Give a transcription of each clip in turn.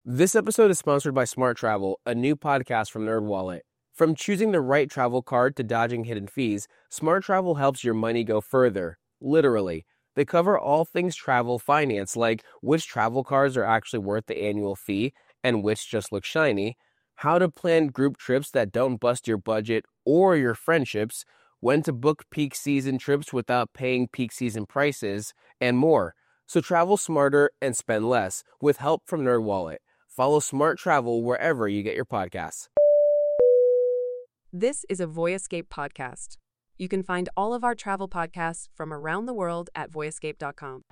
This episode is sponsored by Smart Travel, a new podcast from NerdWallet. From choosing the right travel card to dodging hidden fees, Smart Travel helps your money go further, literally. They cover all things travel finance, like which travel cards are actually worth the annual fee and which just look shiny, how to plan group trips that don't bust your budget or your friendships, when to book peak season trips without paying peak season prices, and more. So travel smarter and spend less with help from NerdWallet. Follow Smart Travel wherever you get your podcasts. This is a Voyescape podcast. You can find all of our travel podcasts from around the world at voyescape.com.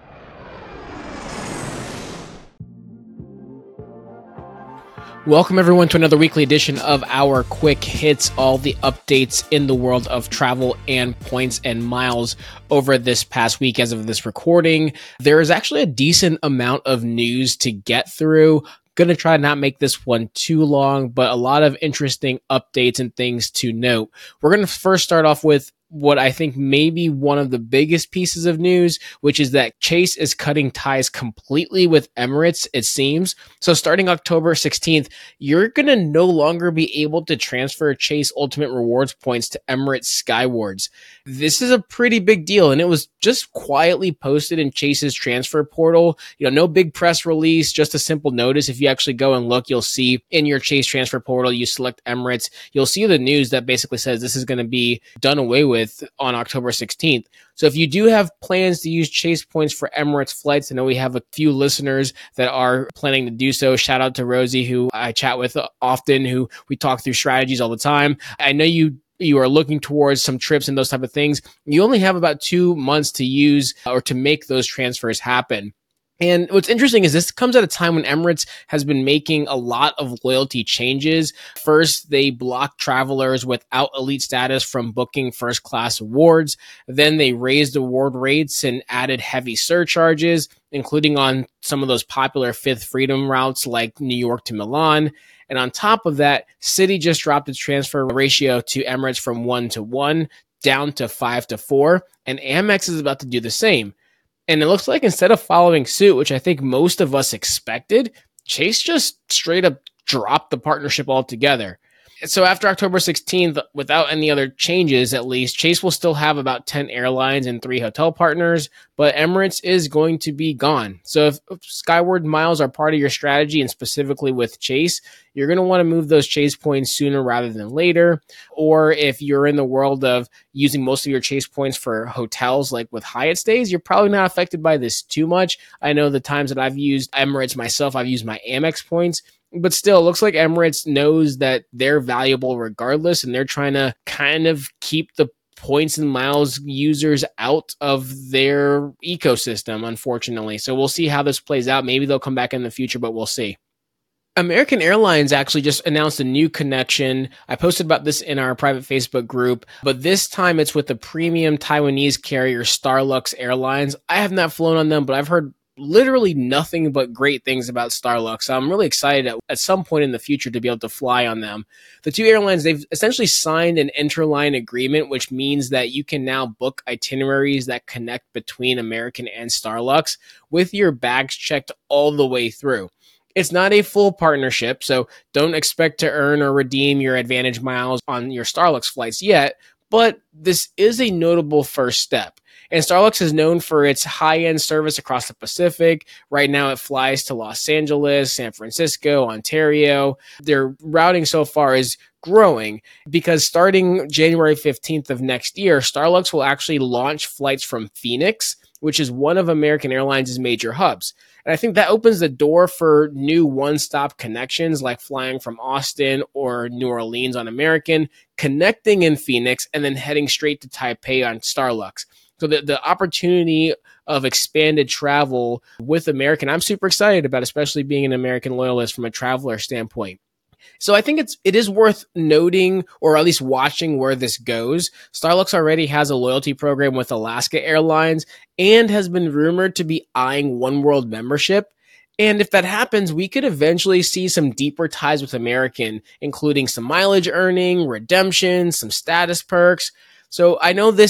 Welcome everyone to another weekly edition of our Quick Hits, all the updates in the world of travel and points and miles over this past week as of this recording. There is actually a decent amount of news to get through. Going to try not make this one too long, but a lot of interesting updates and things to note. We're going to first start off with what I think may be one of the biggest pieces of news, which is that Chase is cutting ties completely with Emirates, it seems. So starting October 16th, you're going to no longer be able to transfer Chase Ultimate Rewards points to Emirates Skywards. This is a pretty big deal, and it was just quietly posted in Chase's transfer portal. No big press release, just a simple notice. If you actually go and look, you'll see in your Chase transfer portal, you select Emirates, you'll see the news that basically says this is going to be done away with on October 16th. So if you do have plans to use Chase points for Emirates flights, I know we have a few listeners that are planning to do so. Shout out to Rosie, who I chat with often, who we talk through strategies all the time. I know you are looking towards some trips and those type of things. You only have about 2 months to use or to make those transfers happen. And what's interesting is this comes at a time when Emirates has been making a lot of loyalty changes. First, they blocked travelers without elite status from booking first class awards. Then they raised award rates and added heavy surcharges, including on some of those popular Fifth Freedom routes like New York to Milan. And on top of that, Citi just dropped its transfer ratio to Emirates from 1-to-1 down to 5-to-4. And Amex is about to do the same. And it looks like instead of following suit, which I think most of us expected, Chase just straight up dropped the partnership altogether. So after October 16th, without any other changes, at least, Chase will still have about 10 airlines and 3 hotel partners, but Emirates is going to be gone. So if Skyward miles are part of your strategy, and specifically with Chase, you're going to want to move those Chase points sooner rather than later. Or if you're in the world of using most of your Chase points for hotels, like with Hyatt stays, you're probably not affected by this too much. I know the times that I've used Emirates myself, I've used my Amex points. But still, it looks like Emirates knows that they're valuable regardless, and they're trying to kind of keep the points and miles users out of their ecosystem, unfortunately. So we'll see how this plays out. Maybe they'll come back in the future, but we'll see. American Airlines actually just announced a new connection. I posted about this in our private Facebook group, but this time it's with the premium Taiwanese carrier Starlux Airlines. I have not flown on them, but I've heard literally nothing but great things about Starlux. So I'm really excited at some point in the future to be able to fly on them. The two airlines, they've essentially signed an interline agreement, which means that you can now book itineraries that connect between American and Starlux with your bags checked all the way through. It's not a full partnership, so don't expect to earn or redeem your AAdvantage miles on your Starlux flights yet, but this is a notable first step. And Starlux is known for its high-end service across the Pacific. Right now, it flies to Los Angeles, San Francisco, Ontario. Their routing so far is growing because starting January 15th of next year, Starlux will actually launch flights from Phoenix, which is one of American Airlines' major hubs. And I think that opens the door for new one-stop connections like flying from Austin or New Orleans on American, connecting in Phoenix, and then heading straight to Taipei on Starlux. So the opportunity of expanded travel with American, I'm super excited about, especially being an American loyalist from a traveler standpoint. So I think it is worth noting, or at least watching where this goes. Starlux already has a loyalty program with Alaska Airlines and has been rumored to be eyeing Oneworld membership. And if that happens, we could eventually see some deeper ties with American, including some mileage earning, redemption, some status perks. So I know this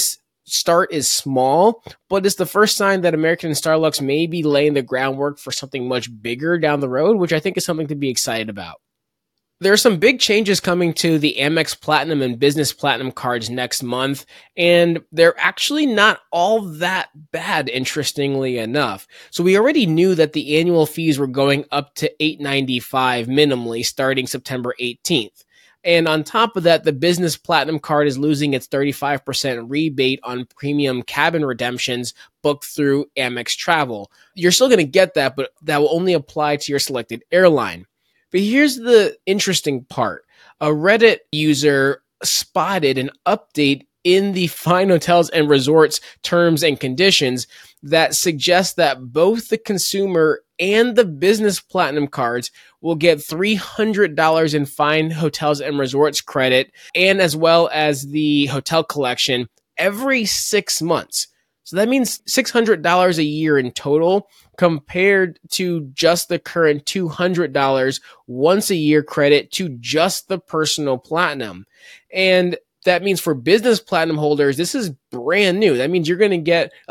start is small, but it's the first sign that American and Starlux may be laying the groundwork for something much bigger down the road, which I think is something to be excited about. There are some big changes coming to the Amex Platinum and Business Platinum cards next month, and they're actually not all that bad, interestingly enough. So we already knew that the annual fees were going up to $895 minimally starting September 18th. And on top of that, the Business Platinum card is losing its 35% rebate on premium cabin redemptions booked through Amex Travel. You're still going to get that, but that will only apply to your selected airline. But here's the interesting part. A Reddit user spotted an update in the Fine Hotels and Resorts terms and conditions that suggests that both the consumer and the Business Platinum cards will get $300 in Fine Hotels and Resorts credit, and as well as the hotel collection every 6 months. So that means $600 a year in total, compared to just the current $200 once a year credit to just the personal platinum. And that means for Business Platinum holders, this is brand new. That means you're going to get a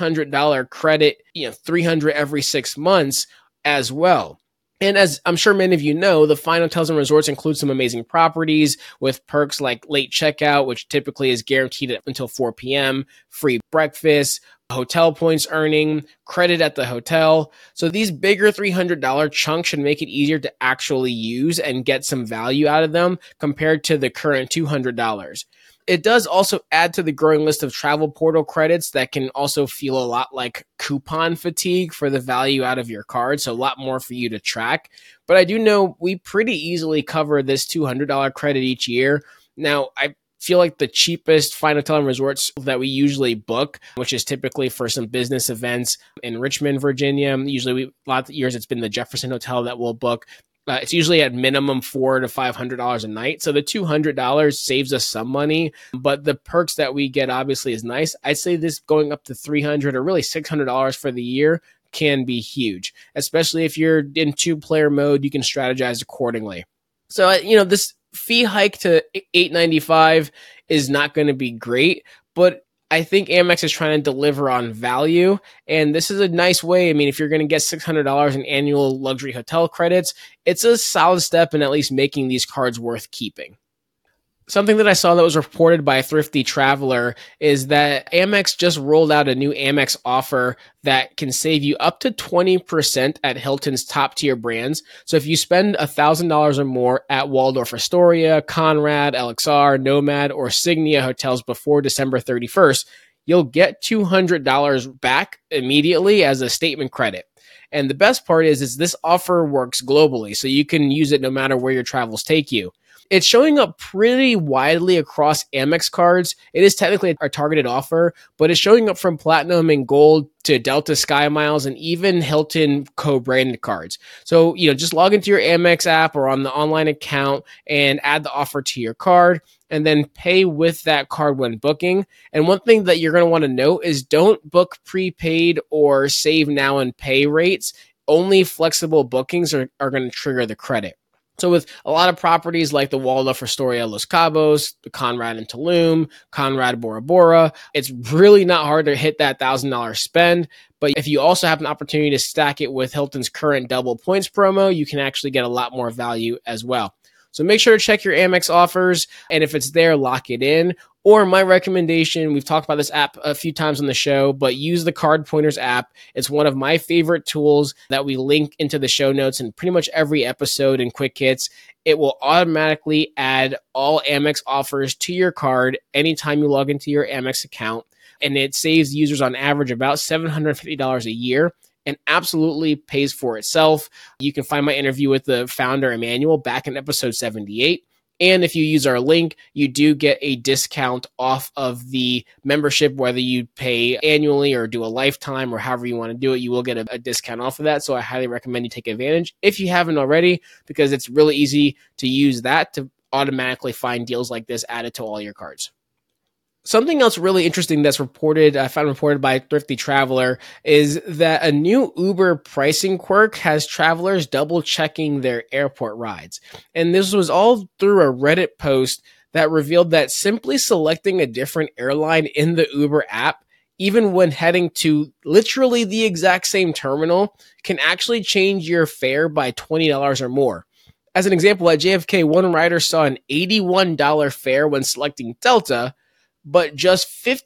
$600 credit, $300 every 6 months as well. And as I'm sure many of you know, the Fine Hotels and Resorts include some amazing properties with perks like late checkout, which typically is guaranteed until 4 p.m., free breakfast, hotel points earning, credit at the hotel. So these bigger $300 chunks should make it easier to actually use and get some value out of them compared to the current $200. It does also add to the growing list of travel portal credits that can also feel a lot like coupon fatigue for the value out of your card, so a lot more for you to track. But I do know we pretty easily cover this $200 credit each year. Now, I feel like the cheapest Fine Hotel and Resorts that we usually book, which is typically for some business events in Richmond, Virginia. Usually, a lot of years it's been the Jefferson Hotel that we'll book. It's usually at minimum $400 to $500 a night. So the $200 saves us some money, but the perks that we get obviously is nice. I'd say this going up to $300 or really $600 for the year can be huge, especially if you're in 2-player mode, you can strategize accordingly. So, this fee hike to $895 is not going to be great, but I think Amex is trying to deliver on value, and this is a nice way. I mean, if you're going to get $600 in annual luxury hotel credits, it's a solid step in at least making these cards worth keeping. Something that I saw that was reported by a Thrifty Traveler is that Amex just rolled out a new Amex offer that can save you up to 20% at Hilton's top tier brands. So if you spend $1,000 or more at Waldorf Astoria, Conrad, LXR, Nomad, or Signia hotels before December 31st, you'll get $200 back immediately as a statement credit. And the best part is this offer works globally, so you can use it no matter where your travels take you. It's showing up pretty widely across Amex cards. It is technically a targeted offer, but it's showing up from Platinum and Gold to Delta Sky Miles and even Hilton co-branded cards. So, just log into your Amex app or on the online account and add the offer to your card and then pay with that card when booking. And one thing that you're going to want to note is don't book prepaid or save now and pay rates. Only flexible bookings are going to trigger the credit. So with a lot of properties like the Waldorf Astoria Los Cabos, the Conrad in Tulum, Conrad Bora Bora, it's really not hard to hit that $1,000 spend. But if you also have an opportunity to stack it with Hilton's current double points promo, you can actually get a lot more value as well. So make sure to check your Amex offers, and if it's there, lock it in. Or my recommendation, we've talked about this app a few times on the show, but use the Card Pointers app. It's one of my favorite tools that we link into the show notes in pretty much every episode in Quick Hits. It will automatically add all Amex offers to your card anytime you log into your Amex account, and it saves users on average about $750 a year. And absolutely pays for itself. You can find my interview with the founder, Emmanuel, back in episode 78. And if you use our link, you do get a discount off of the membership, whether you pay annually or do a lifetime or however you want to do it, you will get a discount off of that. So I highly recommend you take advantage if you haven't already, because it's really easy to use that to automatically find deals like this added to all your cards. Something else really interesting that's I found reported by Thrifty Traveler, is that a new Uber pricing quirk has travelers double checking their airport rides. And this was all through a Reddit post that revealed that simply selecting a different airline in the Uber app, even when heading to literally the exact same terminal, can actually change your fare by $20 or more. As an example, at JFK, one rider saw an $81 fare when selecting Delta, but just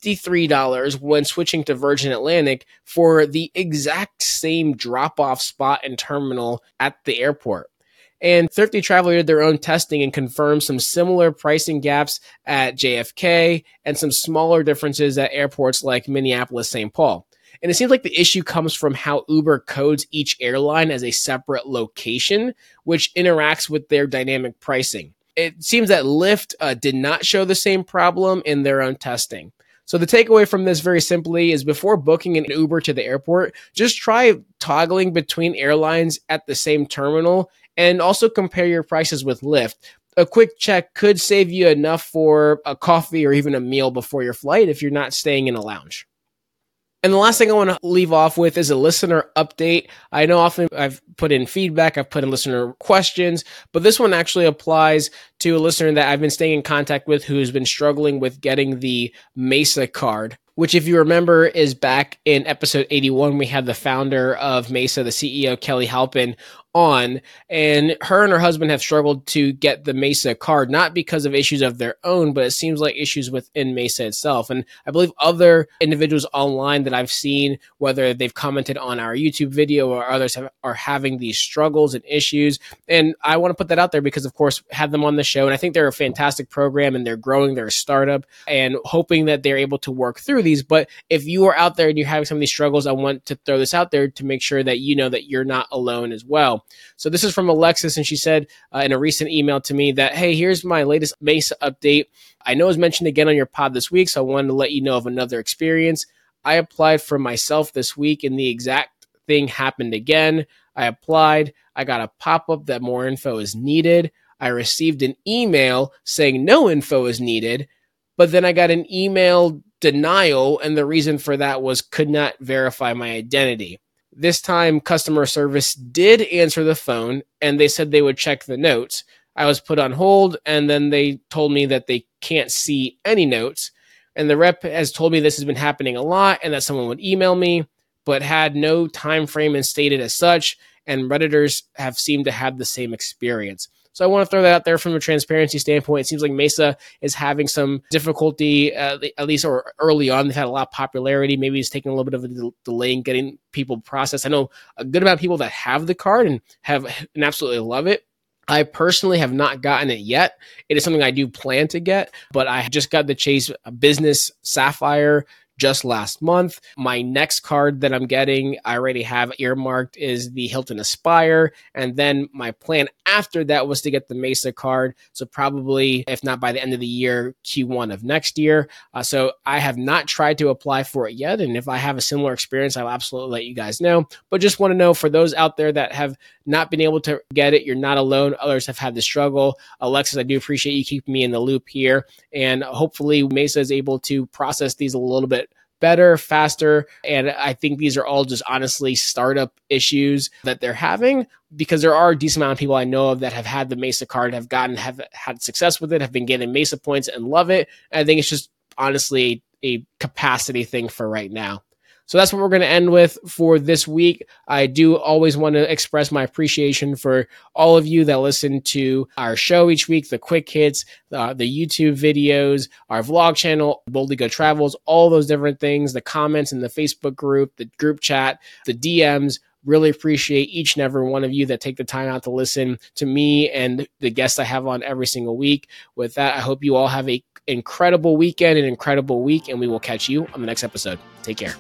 $53 when switching to Virgin Atlantic for the exact same drop-off spot and terminal at the airport. And Thrifty Traveler did their own testing and confirmed some similar pricing gaps at JFK and some smaller differences at airports like Minneapolis, St. Paul. And it seems like the issue comes from how Uber codes each airline as a separate location, which interacts with their dynamic pricing. It seems that Lyft did not show the same problem in their own testing. So the takeaway from this very simply is before booking an Uber to the airport, just try toggling between airlines at the same terminal and also compare your prices with Lyft. A quick check could save you enough for a coffee or even a meal before your flight if you're not staying in a lounge. And the last thing I want to leave off with is a listener update. I know often I've put in feedback, I've put in listener questions, but this one actually applies to a listener that I've been staying in contact with who has been struggling with getting the Mesa card, which if you remember is back in episode 81. We had the founder of Mesa, the CEO, Kelly Halpin, on, and her husband have struggled to get the Mesa card, not because of issues of their own, but it seems like issues within Mesa itself. And I believe other individuals online that I've seen, whether they've commented on our YouTube video or others are having these struggles and issues. And I want to put that out there because, of course, have them on the show. And I think they're a fantastic program and they're growing, they're a startup, and hoping that they're able to work through these. But if you are out there and you're having some of these struggles, I want to throw this out there to make sure that you know that you're not alone as well. So this is from Alexis, and she said in a recent email to me that, hey, here's my latest Mesa update. I know it was mentioned again on your pod this week, so I wanted to let you know of another experience. I applied for myself this week, and the exact thing happened again. I applied. I got a pop-up that more info is needed. I received an email saying no info is needed, but then I got an email denial, and the reason for that was could not verify my identity. This time, customer service did answer the phone, and they said they would check the notes. I was put on hold, and then they told me that they can't see any notes. And the rep has told me this has been happening a lot and that someone would email me, but had no time frame and stated as such, and Redditors have seemed to have the same experience. So I want to throw that out there from a transparency standpoint. It seems like Mesa is having some difficulty, at least or early on. They've had a lot of popularity. Maybe it's taking a little bit of a delay in getting people processed. I know a good amount of people that have the card and absolutely love it. I personally have not gotten it yet. It is something I do plan to get, but I just got the Chase Business Sapphire just last month. My next card that I'm getting, I already have earmarked, is the Hilton Aspire. And then my plan after that was to get the Mesa card. So probably, if not by the end of the year, Q1 of next year. So I have not tried to apply for it yet. And if I have a similar experience, I'll absolutely let you guys know. But just want to know, for those out there that have not been able to get it, you're not alone. Others have had the struggle. Alexis, I do appreciate you keeping me in the loop here. And hopefully Mesa is able to process these a little bit better, faster. And I think these are all just honestly startup issues that they're having, because there are a decent amount of people I know of that have had the Mesa card, have had success with it, have been getting Mesa points and love it. And I think it's just honestly a capacity thing for right now. So that's what we're going to end with for this week. I do always want to express my appreciation for all of you that listen to our show each week, the quick hits, the YouTube videos, our vlog channel, Boldly Go Travels, all those different things, the comments in the Facebook group, the group chat, the DMs. Really appreciate each and every one of you that take the time out to listen to me and the guests I have on every single week. With that, I hope you all have an incredible weekend, an incredible week, and we will catch you on the next episode. Take care.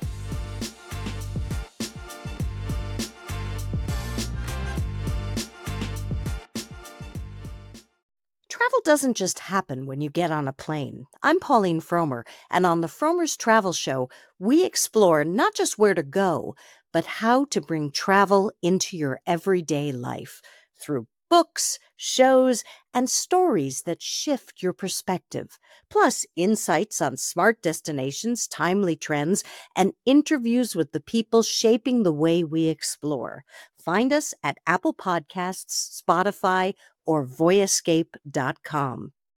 Travel doesn't just happen when you get on a plane. I'm Pauline Fromer, and on the Fromer's Travel Show, we explore not just where to go, but how to bring travel into your everyday life through books, shows, and stories that shift your perspective. Plus, insights on smart destinations, timely trends, and interviews with the people shaping the way we explore. Find us at Apple Podcasts, Spotify, or voyescape.com.